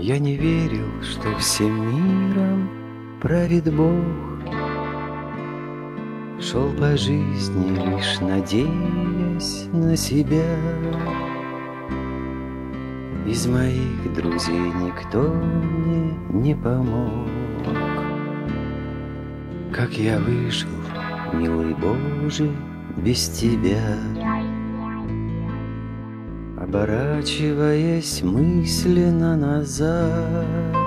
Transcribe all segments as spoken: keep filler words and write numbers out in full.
Я не верил, что всем миром правит Бог, шел по жизни, лишь надеясь на себя. Из моих друзей никто мне не помог. Как я выжил, милый Боже, без тебя? Оборачиваясь мысленно назад,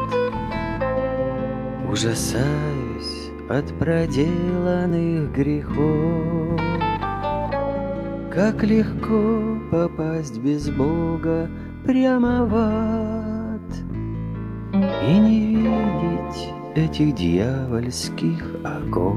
ужасаюсь от проделанных грехов. Как легко попасть без Бога прямо в ад и не видеть этих дьявольских оков.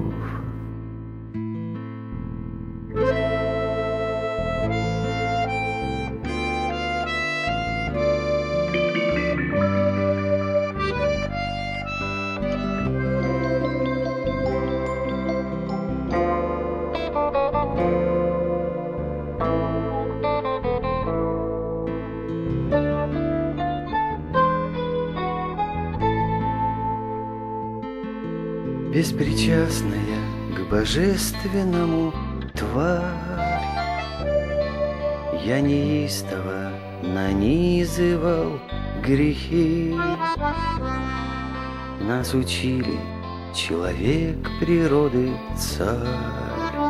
Беспричастная к божественному тварь, я неистово нанизывал грехи. Нас учили человек природы царь,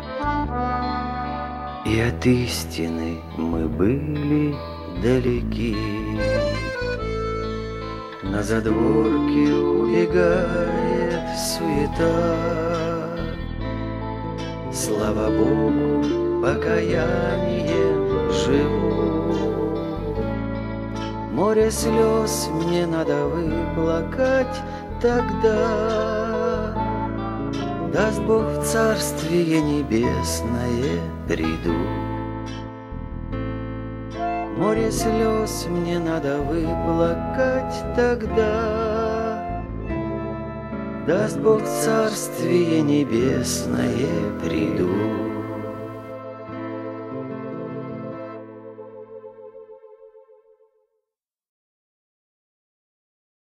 и от истины мы были далеки. На задворке убегает суета, слава Богу, покаянием живу. Море слез мне надо выплакать тогда, даст Бог, в Царствие Небесное приду. Море слез мне надо выплакать тогда, даст Бог, в Царствие Небесное приду.